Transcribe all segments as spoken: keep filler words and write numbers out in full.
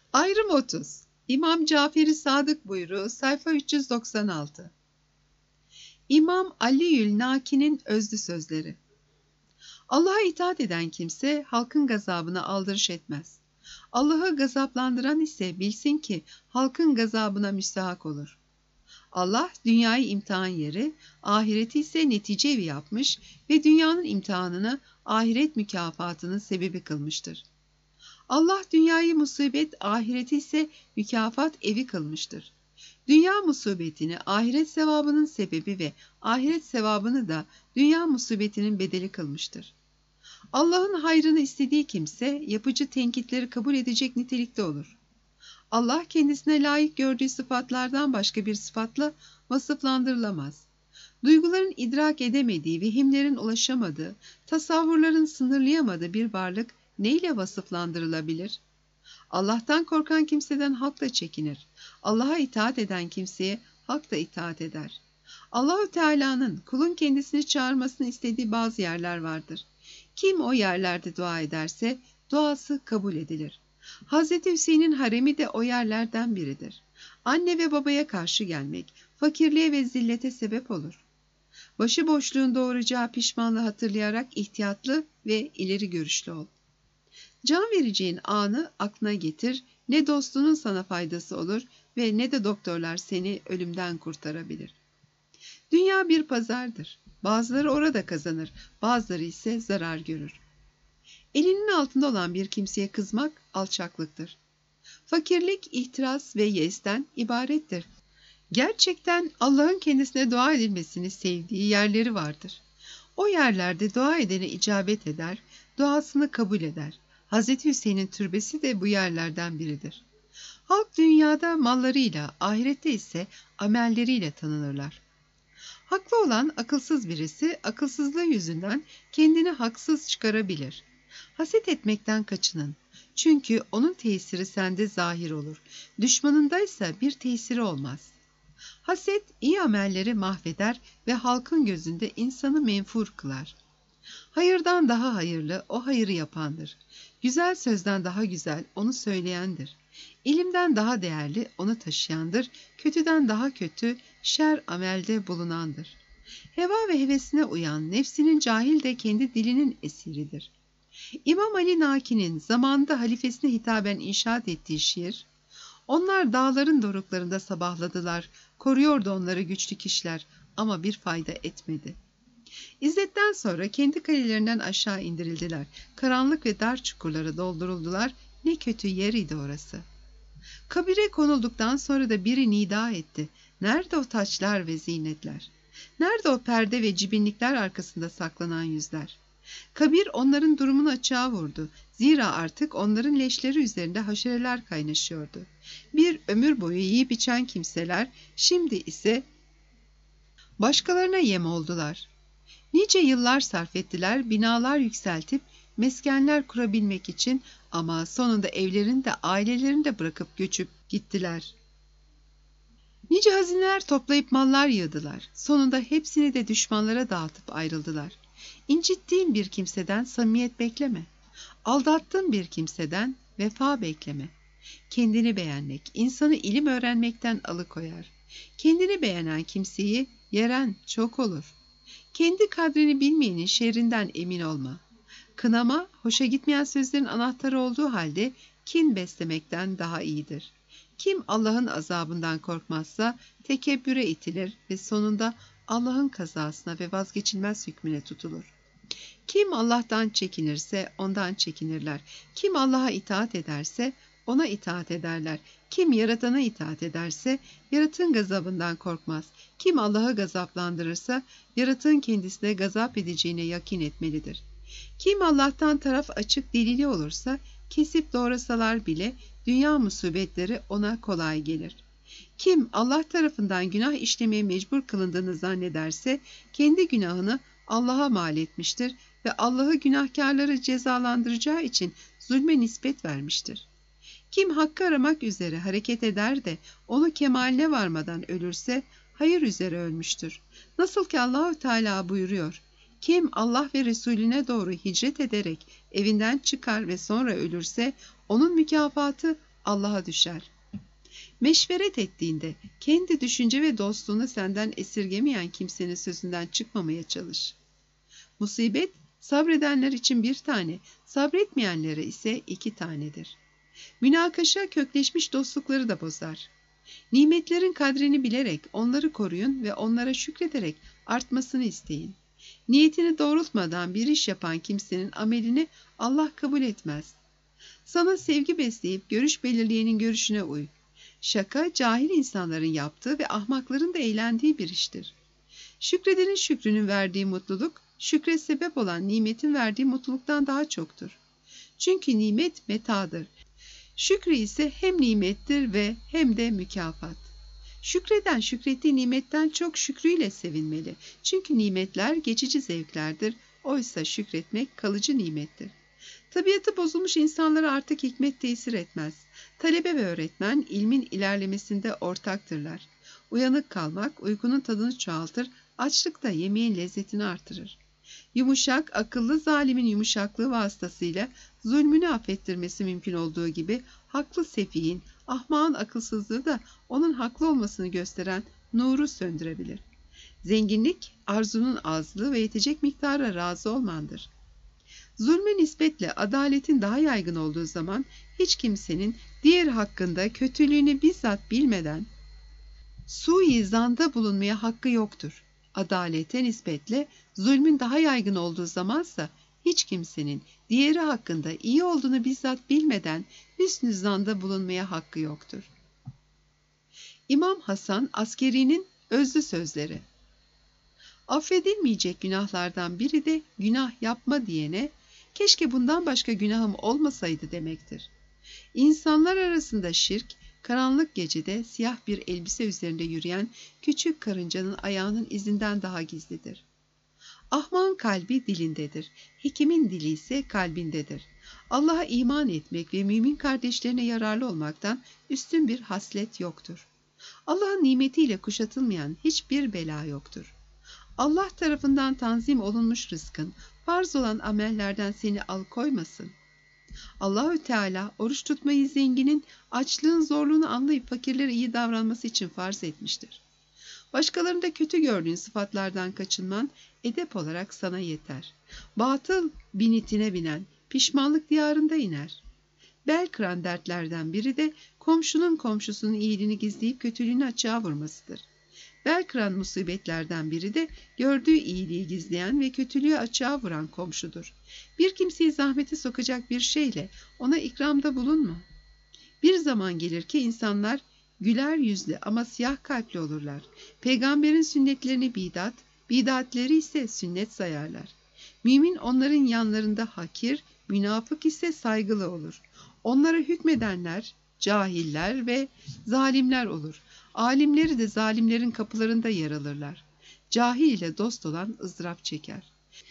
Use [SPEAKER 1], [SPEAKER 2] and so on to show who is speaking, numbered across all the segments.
[SPEAKER 1] Ayrım otuz. İmam Cafer-i Sadık buyruğu sayfa üç yüz doksan altı. İmam Aliül Naki'nin özlü sözleri. Allah'a itaat eden kimse halkın gazabına aldırış etmez. Allah'ı gazaplandıran ise bilsin ki halkın gazabına müstahak olur. Allah dünyayı imtihan yeri, ahireti ise netice evi yapmış ve dünyanın imtihanını ahiret mükafatının sebebi kılmıştır. Allah dünyayı musibet, ahireti ise mükafat evi kılmıştır. Dünya musibetini ahiret sevabının sebebi ve ahiret sevabını da dünya musibetinin bedeli kılmıştır. Allah'ın hayrını istediği kimse yapıcı tenkitleri kabul edecek nitelikte olur. Allah kendisine layık gördüğü sıfatlardan başka bir sıfatla vasıflandırılamaz. Duyguların idrak edemediği, vehimlerin ulaşamadığı, tasavvurların sınırlayamadığı bir varlık neyle vasıflandırılabilir? Allah'tan korkan kimseden halk da çekinir. Allah'a itaat eden kimseye halk da itaat eder. Allahü Teala'nın kulun kendisini çağırmasını istediği bazı yerler vardır. Kim o yerlerde dua ederse duası kabul edilir. Hazreti Hüseyin'in haremi de o yerlerden biridir. Anne ve babaya karşı gelmek, fakirliğe ve zillete sebep olur. Başıboşluğun doğuracağı pişmanlığı hatırlayarak ihtiyatlı ve ileri görüşlü ol. Can vereceğin anı aklına getir, ne dostunun sana faydası olur ve ne de doktorlar seni ölümden kurtarabilir. Dünya bir pazardır. Bazıları orada kazanır, bazıları ise zarar görür. Elinin altında olan bir kimseye kızmak alçaklıktır. Fakirlik, ihtiras ve yesten ibarettir. Gerçekten Allah'ın kendisine dua edilmesini sevdiği yerleri vardır. O yerlerde dua edene icabet eder, duasını kabul eder. Hazreti Hüseyin'in türbesi de bu yerlerden biridir. Halk dünyada mallarıyla, ahirette ise amelleriyle tanınırlar. Haklı olan akılsız birisi, akılsızlığı yüzünden kendini haksız çıkarabilir. Haset etmekten kaçının. Çünkü onun tesiri sende zahir olur. Düşmanındaysa bir tesiri olmaz. Haset iyi amelleri mahveder ve halkın gözünde insanı menfur kılar. Hayırdan daha hayırlı o hayırı yapandır. Güzel sözden daha güzel onu söyleyendir. İlimden daha değerli onu taşıyandır. Kötüden daha kötü şer amelde bulunandır. Heva ve hevesine uyan nefsinin cahil de kendi dilinin esiridir. İmam Ali Naki'nin zamanında halifesine hitaben inşaat ettiği şiir, onlar dağların doruklarında sabahladılar, koruyordu onları güçlü kişiler ama bir fayda etmedi. İzzetten sonra kendi kalelerinden aşağı indirildiler, karanlık ve dar çukurlara dolduruldular, ne kötü yer idi orası. Kabire konulduktan sonra da biri nida etti, nerede o taçlar ve zinetler? Nerede o perde ve cibinlikler arkasında saklanan yüzler? Kabir onların durumunu açığa vurdu. Zira artık onların leşleri üzerinde haşereler kaynaşıyordu. Bir ömür boyu yiyip içen kimseler şimdi ise başkalarına yem oldular. Nice yıllar sarf ettiler binalar yükseltip meskenler kurabilmek için ama sonunda evlerini de ailelerini de bırakıp göçüp gittiler. Nice hazineler toplayıp mallar yığdılar. Sonunda hepsini de düşmanlara dağıtıp ayrıldılar. İncittiğin bir kimseden samimiyet bekleme. Aldattığın bir kimseden vefa bekleme. Kendini beğenmek, insanı ilim öğrenmekten alıkoyar. Kendini beğenen kimseyi yeren çok olur. Kendi kadrini bilmeyenin şerrinden emin olma. Kınama, hoşa gitmeyen sözlerin anahtarı olduğu halde kin beslemekten daha iyidir. Kim Allah'ın azabından korkmazsa tekebbüre itilir ve sonunda Allah'ın kazasına ve vazgeçilmez hükmüne tutulur. Kim Allah'tan çekinirse ondan çekinirler. Kim Allah'a itaat ederse ona itaat ederler. Kim yaratana itaat ederse yaratığın gazabından korkmaz. Kim Allah'ı gazaplandırırsa yaratığın kendisine gazap edeceğine yakin etmelidir. Kim Allah'tan taraf açık delili olursa kesip doğrasalar bile dünya musibetleri ona kolay gelir. Kim Allah tarafından günah işlemeye mecbur kılındığını zannederse kendi günahını Allah'a mal etmiştir ve Allah'ı günahkarları cezalandıracağı için zulme nispet vermiştir. Kim hakkı aramak üzere hareket eder de onu kemaline varmadan ölürse hayır üzere ölmüştür. Nasıl ki Allahü Teala buyuruyor: kim Allah ve Resulüne doğru hicret ederek evinden çıkar ve sonra ölürse onun mükafatı Allah'a düşer. Meşveret ettiğinde kendi düşünce ve dostluğunu senden esirgemeyen kimsenin sözünden çıkmamaya çalış. Musibet sabredenler için bir tane, sabretmeyenlere ise iki tanedir. Münakaşa kökleşmiş dostlukları da bozar. Nimetlerin kadrini bilerek onları koruyun ve onlara şükrederek artmasını isteyin. Niyetini doğrultmadan bir iş yapan kimsenin amelini Allah kabul etmez. Sana sevgi besleyip görüş belirleyenin görüşüne uy. Şaka cahil insanların yaptığı ve ahmakların da eğlendiği bir iştir. Şükredenin şükrünün verdiği mutluluk, şükre sebep olan nimetin verdiği mutluluktan daha çoktur. Çünkü nimet metadır. Şükrü ise hem nimettir ve hem de mükafat. Şükreden şükrettiği nimetten çok şükrüyle sevinmeli. Çünkü nimetler geçici zevklerdir. Oysa şükretmek kalıcı nimettir. Tabiatı bozulmuş insanlara artık hikmet tesir etmez. Talebe ve öğretmen ilmin ilerlemesinde ortaktırlar. Uyanık kalmak uykunun tadını çoğaltır, açlık da yemeğin lezzetini artırır. Yumuşak, akıllı zalimin yumuşaklığı vasıtasıyla zulmünü affettirmesi mümkün olduğu gibi haklı sefihin, ahmağın akılsızlığı da onun haklı olmasını gösteren nuru söndürebilir. Zenginlik, arzunun azlığı ve yetecek miktara razı olmandır. Zulme nispetle adaletin daha yaygın olduğu zaman hiç kimsenin diğer hakkında kötülüğünü bizzat bilmeden suizanda bulunmaya hakkı yoktur. Adalete nispetle zulmün daha yaygın olduğu zamansa hiç kimsenin diğeri hakkında iyi olduğunu bizzat bilmeden hüsnü zanda bulunmaya hakkı yoktur. İmam Hasan Askeri'nin özlü sözleri. Affedilmeyecek günahlardan biri de günah yapma diyene keşke bundan başka günahım olmasaydı demektir. İnsanlar arasında şirk, karanlık gecede siyah bir elbise üzerinde yürüyen küçük karıncanın ayağının izinden daha gizlidir. Ahmağın kalbi dilindedir, hekimin dili ise kalbindedir. Allah'a iman etmek ve mümin kardeşlerine yararlı olmaktan üstün bir haslet yoktur. Allah'ın nimetiyle kuşatılmayan hiçbir bela yoktur. Allah tarafından tanzim olunmuş rızkın, farz olan amellerden seni alıkoymasın. Allahü Teala oruç tutmayı zenginin, açlığın zorluğunu anlayıp fakirlere iyi davranması için farz etmiştir. Başkalarında kötü gördüğün sıfatlardan kaçınman edep olarak sana yeter. Batıl binitine binen pişmanlık diyarında iner. Bel kıran dertlerden biri de komşunun komşusunun iyiliğini gizleyip kötülüğünü açığa vurmasıdır. Bel kıran musibetlerden biri de gördüğü iyiliği gizleyen ve kötülüğü açığa vuran komşudur. Bir kimseyi zahmete sokacak bir şeyle ona ikramda bulunma. Bir zaman gelir ki insanlar güler yüzlü ama siyah kalpli olurlar. Peygamberin sünnetlerini bidat, bidatleri ise sünnet sayarlar. Mümin onların yanlarında hakir, münafık ise saygılı olur. Onlara hükmedenler, cahiller ve zalimler olur. Alimleri de zalimlerin kapılarında yer alırlar. Cahil ile dost olan ızdırap çeker.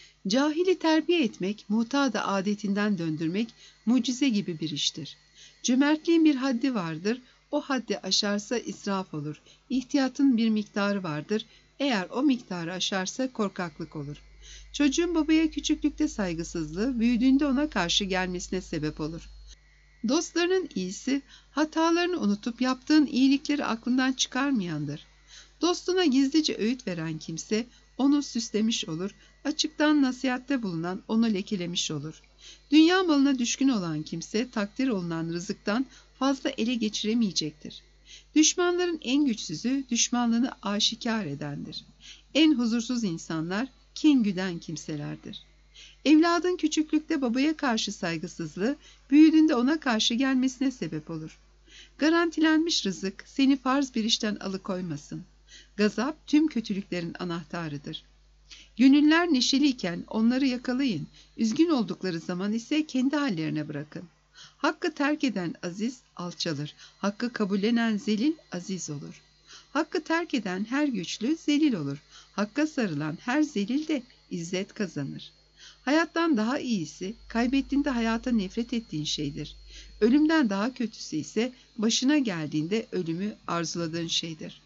[SPEAKER 1] Cahili terbiye etmek, muhtada adetinden döndürmek mucize gibi bir iştir. Cömertliğin bir haddi vardır, o haddi aşarsa israf olur. İhtiyatın bir miktarı vardır, eğer o miktarı aşarsa korkaklık olur. Çocuğun babaya küçüklükte saygısızlığı, büyüdüğünde ona karşı gelmesine sebep olur. Dostlarının iyisi, hatalarını unutup yaptığın iyilikleri aklından çıkarmayandır. Dostuna gizlice öğüt veren kimse, onu süslemiş olur, açıktan nasihatte bulunan onu lekelemiş olur. Dünya malına düşkün olan kimse, takdir olunan rızıktan fazla ele geçiremeyecektir. Düşmanların en güçsüzü, düşmanlığını aşikar edendir. En huzursuz insanlar, kin güden kimselerdir. Evladın küçüklükte babaya karşı saygısızlığı, büyüdüğünde ona karşı gelmesine sebep olur. Garantilenmiş rızık seni farz bir işten alıkoymasın. Gazap tüm kötülüklerin anahtarıdır. Gönüller neşeliyken onları yakalayın, üzgün oldukları zaman ise kendi hallerine bırakın. Hakkı terk eden aziz alçalır, hakkı kabullenen zelil aziz olur. Hakkı terk eden her güçlü zelil olur, hakka sarılan her zelil de izzet kazanır. Hayattan daha iyisi, kaybettiğinde hayata nefret ettiğin şeydir. Ölümden daha kötüsü ise başına geldiğinde ölümü arzuladığın şeydir.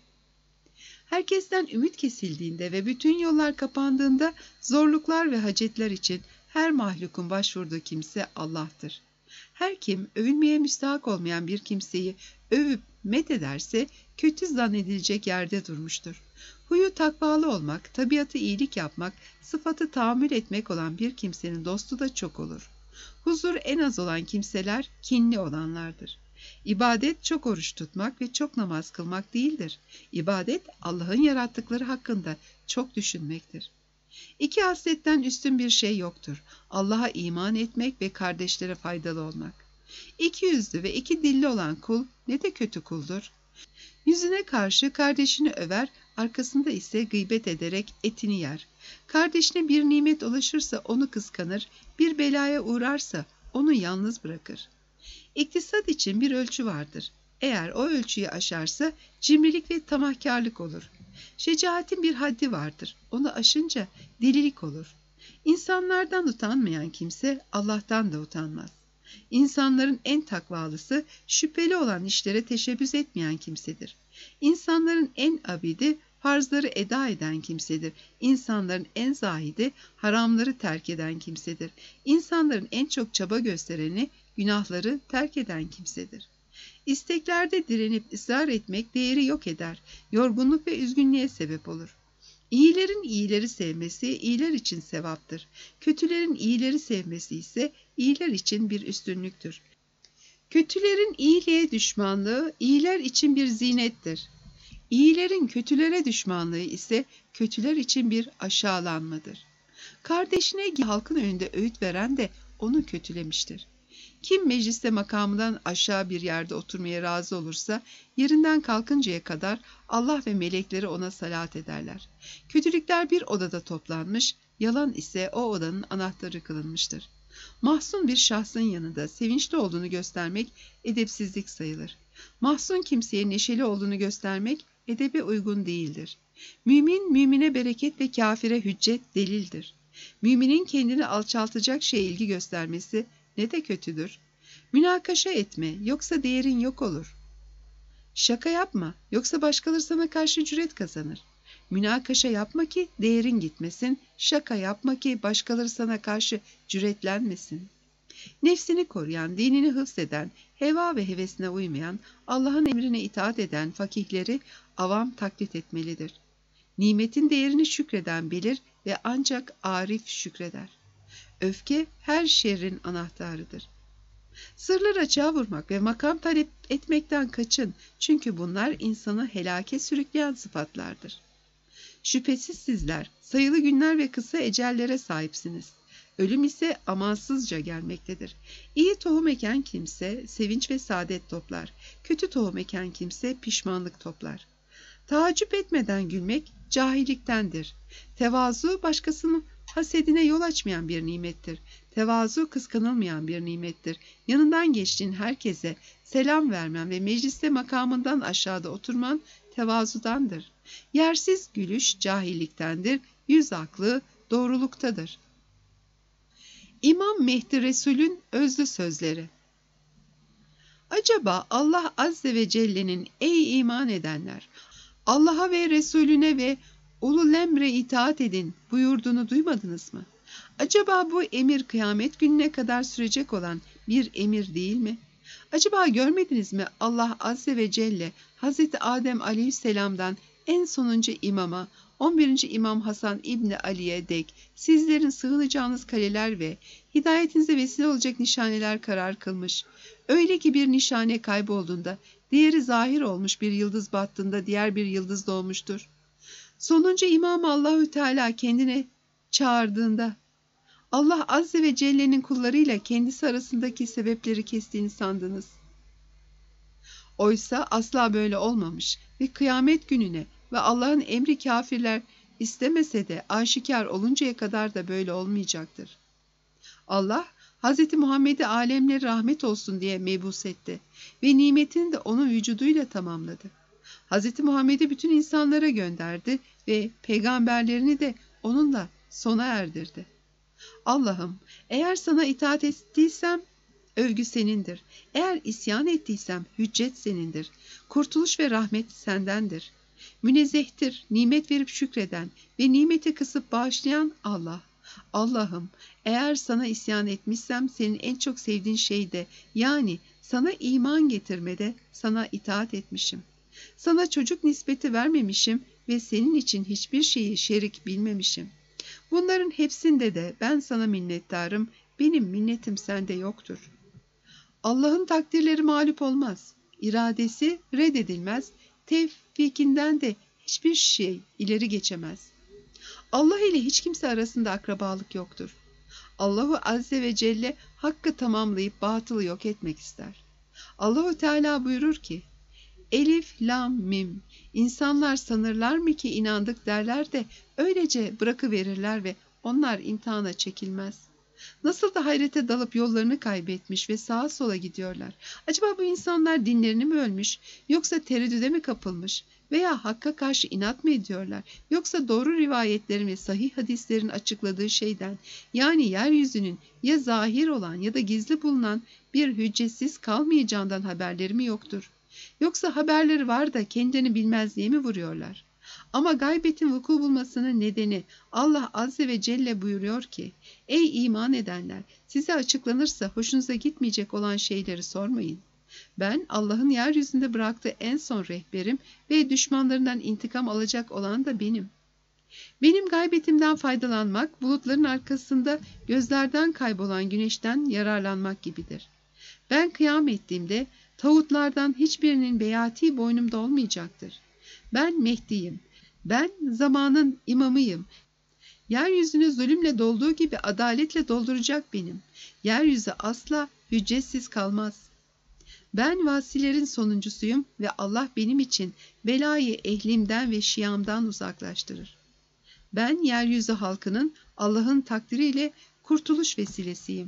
[SPEAKER 1] Herkesten ümit kesildiğinde ve bütün yollar kapandığında zorluklar ve hacetler için her mahlukun başvurduğu kimse Allah'tır. Her kim övülmeye müstahak olmayan bir kimseyi övüp methederse kötü zannedilecek yerde durmuştur. Huyu takvalı olmak, tabiatı iyilik yapmak, sıfatı tahammül etmek olan bir kimsenin dostu da çok olur. Huzur en az olan kimseler kinli olanlardır. İbadet çok oruç tutmak ve çok namaz kılmak değildir. İbadet Allah'ın yarattıkları hakkında çok düşünmektir. İki hasletten üstün bir şey yoktur. Allah'a iman etmek ve kardeşlere faydalı olmak. İki yüzlü ve iki dilli olan kul ne de kötü kuldur. Yüzüne karşı kardeşini över, arkasında ise gıybet ederek etini yer. Kardeşine bir nimet ulaşırsa onu kıskanır, bir belaya uğrarsa onu yalnız bırakır. İktisat için bir ölçü vardır. Eğer o ölçüyü aşarsa cimrilik ve tamahkârlık olur. Şecaatin bir haddi vardır. Onu aşınca delilik olur. İnsanlardan utanmayan kimse Allah'tan da utanmaz. İnsanların en takvalısı şüpheli olan işlere teşebbüs etmeyen kimsedir. İnsanların en abidi farzları eda eden kimsedir. İnsanların en zahidi haramları terk eden kimsedir. İnsanların en çok çaba göstereni günahları terk eden kimsedir. İsteklerde direnip ısrar etmek değeri yok eder, yorgunluk ve üzgünlüğe sebep olur. İyilerin iyileri sevmesi iyiler için sevaptır. Kötülerin iyileri sevmesi ise iyiler için bir üstünlüktür. Kötülerin iyiliğe düşmanlığı iyiler için bir zinettir. İyilerin kötülere düşmanlığı ise kötüler için bir aşağılanmadır. Kardeşine halkın önünde öğüt veren de onu kötülemiştir. Kim mecliste makamından aşağı bir yerde oturmaya razı olursa yerinden kalkıncaya kadar Allah ve melekleri ona salat ederler. Kötülükler bir odada toplanmış, yalan ise o odanın anahtarı kılınmıştır. Mahzun bir şahsın yanında sevinçli olduğunu göstermek edepsizlik sayılır. Mahzun kimseye neşeli olduğunu göstermek edebe uygun değildir. Mümin, mümine bereket ve kafire hüccet delildir. Müminin kendini alçaltacak şeye ilgi göstermesi ne de kötüdür. Münakaşa etme, yoksa değerin yok olur. Şaka yapma, yoksa başkaları sana karşı cüret kazanır. Münakaşa yapma ki değerin gitmesin, şaka yapma ki başkaları sana karşı cüretlenmesin. Nefsini koruyan, dinini hıfzeden, heva ve hevesine uymayan, Allah'ın emrine itaat eden fakihleri avam taklit etmelidir. Nimetin değerini şükreden bilir ve ancak arif şükreder. Öfke her şerrin anahtarıdır. Sırlar açığa vurmak ve makam talep etmekten kaçın, çünkü bunlar insanı helake sürükleyen sıfatlardır. Şüphesiz sizler sayılı günler ve kısa ecellere sahipsiniz. Ölüm ise amansızca gelmektedir. İyi tohum eken kimse sevinç ve saadet toplar. Kötü tohum eken kimse pişmanlık toplar. Taaccüp etmeden gülmek cahilliktendir. Tevazu başkasının hasedine yol açmayan bir nimettir. Tevazu kıskanılmayan bir nimettir. Yanından geçtiğin herkese selam vermen ve mecliste makamından aşağıda oturman tevazudandır. Yersiz gülüş cahilliktendir. Yüz aklı doğruluktadır. İmam Mehdi Resul'ün özlü sözleri. Acaba Allah Azze ve Celle'nin ey iman edenler, Allah'a ve Resulüne ve ulul emre itaat edin buyurduğunu duymadınız mı? Acaba bu emir kıyamet gününe kadar sürecek olan bir emir değil mi? Acaba görmediniz mi Allah Azze ve Celle Hazreti Adem Aleyhisselam'dan en sonuncu imama, on birinci İmam Hasan İbni Ali'ye dek sizlerin sığınacağınız kaleler ve hidayetinize vesile olacak nişaneler karar kılmış. Öyle ki bir nişane kaybolduğunda, diğeri zahir olmuş bir yıldız battığında diğer bir yıldız doğmuştur. Sonuncu İmam Allahü Teala kendine çağırdığında, Allah Azze ve Celle'nin kullarıyla kendisi arasındaki sebepleri kestiğini sandınız. Oysa asla böyle olmamış ve kıyamet gününe ve Allah'ın emri kafirler istemese de aşikar oluncaya kadar da böyle olmayacaktır. Allah, Hz. Muhammed'i alemlere rahmet olsun diye mebus etti ve nimetini de onun vücuduyla tamamladı. Hz. Muhammed'i bütün insanlara gönderdi ve peygamberlerini de onunla sona erdirdi. Allah'ım, eğer sana itaat ettiysem övgü senindir. Eğer isyan ettiysem hüccet senindir. Kurtuluş ve rahmet sendendir. Münezzehtir, nimet verip şükreden ve nimeti kısıp bağışlayan Allah. Allah'ım, eğer sana isyan etmişsem senin en çok sevdiğin şey de, yani sana iman getirmede sana itaat etmişim. Sana çocuk nispeti vermemişim ve senin için hiçbir şeyi şerik bilmemişim. Bunların hepsinde de ben sana minnettarım, benim minnetim sende yoktur. Allah'ın takdirleri mağlup olmaz, iradesi reddedilmez, tevfikinden de hiçbir şey ileri geçemez. Allah ile hiç kimse arasında akrabalık yoktur. Allahu Azze ve Celle hakkı tamamlayıp batılı yok etmek ister. Allahu Teala buyurur ki, Elif, lam, mim. İnsanlar sanırlar mı ki inandık derler de öylece bırakıverirler ve onlar imtihana çekilmez. Nasıl da hayrete dalıp yollarını kaybetmiş ve sağa sola gidiyorlar. Acaba bu insanlar dinlerini mi ölmüş, yoksa tereddüde mi kapılmış veya hakka karşı inat mı ediyorlar, yoksa doğru rivayetlerin ve sahih hadislerin açıkladığı şeyden, yani yeryüzünün ya zahir olan ya da gizli bulunan bir hüccetsiz kalmayacağından haberleri mi yoktur? Yoksa haberleri var da kendini bilmezliğe mi vuruyorlar? Ama gaybetin vuku bulmasının nedeni Allah Azze ve Celle buyuruyor ki, ey iman edenler, size açıklanırsa hoşunuza gitmeyecek olan şeyleri sormayın. Ben Allah'ın yeryüzünde bıraktığı en son rehberim ve düşmanlarından intikam alacak olan da benim. Benim gaybetimden faydalanmak, bulutların arkasında gözlerden kaybolan güneşten yararlanmak gibidir. Ben kıyam ettiğimde tağutlardan hiçbirinin beyati boynumda olmayacaktır. Ben Mehdi'yim. Ben zamanın imamıyım. Yeryüzünü zulümle dolduğu gibi adaletle dolduracak benim. Yeryüzü asla hüccetsiz kalmaz. Ben vasilerin sonuncusuyum ve Allah benim için belayı ehlimden ve şiamdan uzaklaştırır. Ben yeryüzü halkının Allah'ın takdiriyle kurtuluş vesilesiyim.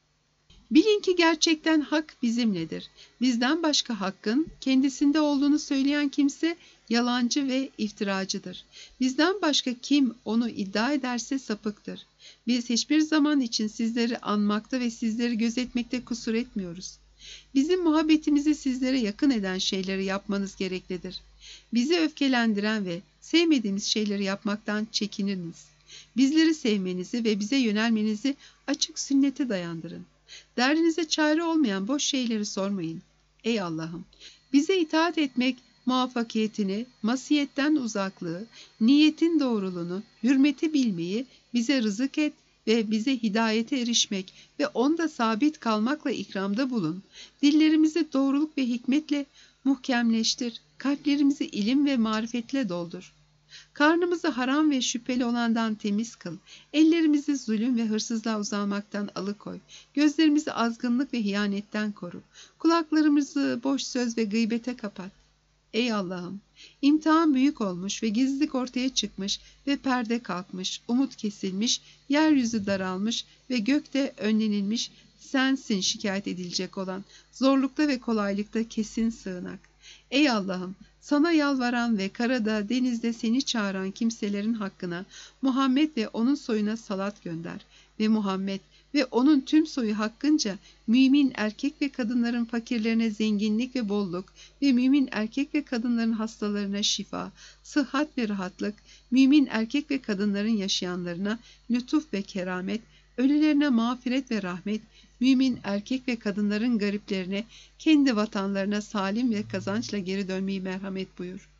[SPEAKER 1] Bilin ki gerçekten hak bizimledir. Bizden başka hakkın kendisinde olduğunu söyleyen kimse yalancı ve iftiracıdır. Bizden başka kim onu iddia ederse sapıktır. Biz hiçbir zaman için sizleri anmakta ve sizleri gözetmekte kusur etmiyoruz. Bizim muhabbetimizi sizlere yakın eden şeyleri yapmanız gereklidir. Bizi öfkelendiren ve sevmediğimiz şeyleri yapmaktan çekininiz. Bizleri sevmenizi ve bize yönelmenizi açık sünnete dayandırın. Derdinize çare olmayan boş şeyleri sormayın. Ey Allah'ım! Bize itaat etmek, muvaffakiyetini, masiyetten uzaklığı, niyetin doğruluğunu, hürmeti bilmeyi bize rızık et ve bize hidayete erişmek ve onda sabit kalmakla ikramda bulun. Dillerimizi doğruluk ve hikmetle muhkemleştir. Kalplerimizi ilim ve marifetle doldur. Karnımızı haram ve şüpheli olandan temiz kıl. Ellerimizi zulüm ve hırsızlığa uzanmaktan alıkoy. Gözlerimizi azgınlık ve hiyanetten koru. Kulaklarımızı boş söz ve gıybete kapat. Ey Allah'ım! İmtihan büyük olmuş ve gizlilik ortaya çıkmış ve perde kalkmış, umut kesilmiş, yeryüzü daralmış ve gökte önlenilmiş, sensin şikayet edilecek olan, zorlukta ve kolaylıkta kesin sığınak. Ey Allah'ım! Sana yalvaran ve karada, denizde seni çağıran kimselerin hakkına Muhammed ve onun soyuna salat gönder ve Muhammed ve onun tüm soyu hakkınca mümin erkek ve kadınların fakirlerine zenginlik ve bolluk ve mümin erkek ve kadınların hastalarına şifa, sıhhat ve rahatlık, mümin erkek ve kadınların yaşayanlarına lütuf ve keramet, ölülerine mağfiret ve rahmet, mümin erkek ve kadınların gariplerine, kendi vatanlarına salim ve kazançla geri dönmeyi merhamet buyur.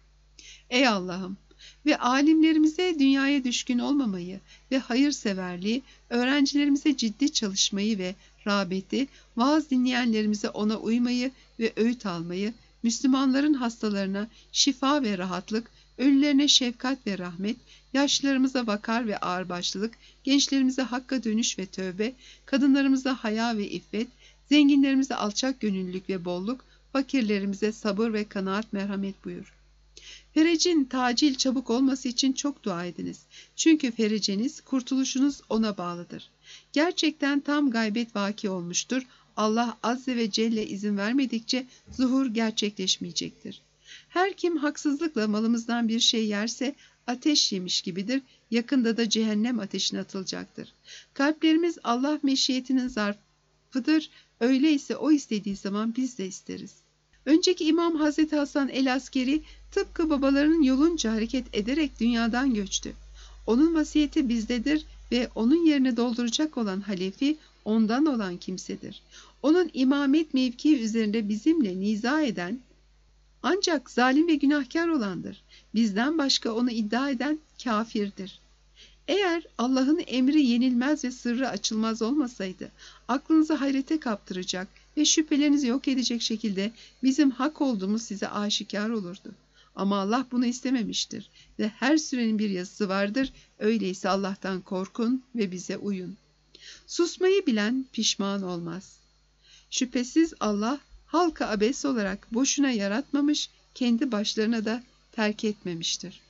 [SPEAKER 1] Ey Allah'ım! Ve alimlerimize dünyaya düşkün olmamayı ve hayırseverliği, öğrencilerimize ciddi çalışmayı ve rağbeti, vaaz dinleyenlerimize ona uymayı ve öğüt almayı, Müslümanların hastalarına şifa ve rahatlık, ölülerine şefkat ve rahmet, yaşlılarımıza vakar ve ağırbaşlılık, gençlerimize hakka dönüş ve tövbe, kadınlarımıza haya ve iffet, zenginlerimize alçak gönüllülük ve bolluk, fakirlerimize sabır ve kanaat merhamet buyur. Ferecin tacil çabuk olması için çok dua ediniz. Çünkü fereceniz, kurtuluşunuz ona bağlıdır. Gerçekten tam gaybet vaki olmuştur. Allah Azze ve Celle izin vermedikçe zuhur gerçekleşmeyecektir. Her kim haksızlıkla malımızdan bir şey yerse ateş yemiş gibidir. Yakında da cehennem ateşine atılacaktır. Kalplerimiz Allah meşiyetinin zarfıdır. Öyleyse o istediği zaman biz de isteriz. Önceki İmam Hazreti Hasan el-Askeri tıpkı babalarının yolunca hareket ederek dünyadan göçtü. Onun vasiyeti bizdedir ve onun yerine dolduracak olan halefi ondan olan kimsedir. Onun imamet mevkii üzerinde bizimle niza eden ancak zalim ve günahkar olandır. Bizden başka onu iddia eden kafirdir. Eğer Allah'ın emri yenilmez ve sırrı açılmaz olmasaydı, aklınızı hayrete kaptıracak ve şüphelerinizi yok edecek şekilde bizim hak olduğumuz size aşikar olurdu. Ama Allah bunu istememiştir ve her sürenin bir yazısı vardır. Öyleyse Allah'tan korkun ve bize uyun. Susmayı bilen pişman olmaz. Şüphesiz Allah halka abes olarak boşuna yaratmamış, kendi başlarına da terk etmemiştir.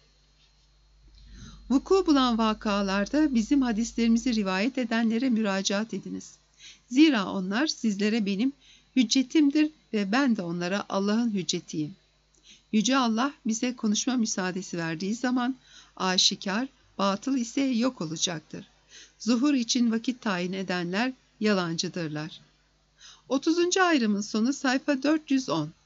[SPEAKER 1] Vuku bulan vakalarda bizim hadislerimizi rivayet edenlere müracaat ediniz. Zira onlar sizlere benim hüccetimdir ve ben de onlara Allah'ın hüccetiyim. Yüce Allah bize konuşma müsaadesi verdiği zaman aşikar, batıl ise yok olacaktır. Zuhur için vakit tayin edenler yalancıdırlar. otuzuncu ayrımın sonu sayfa dört yüz on.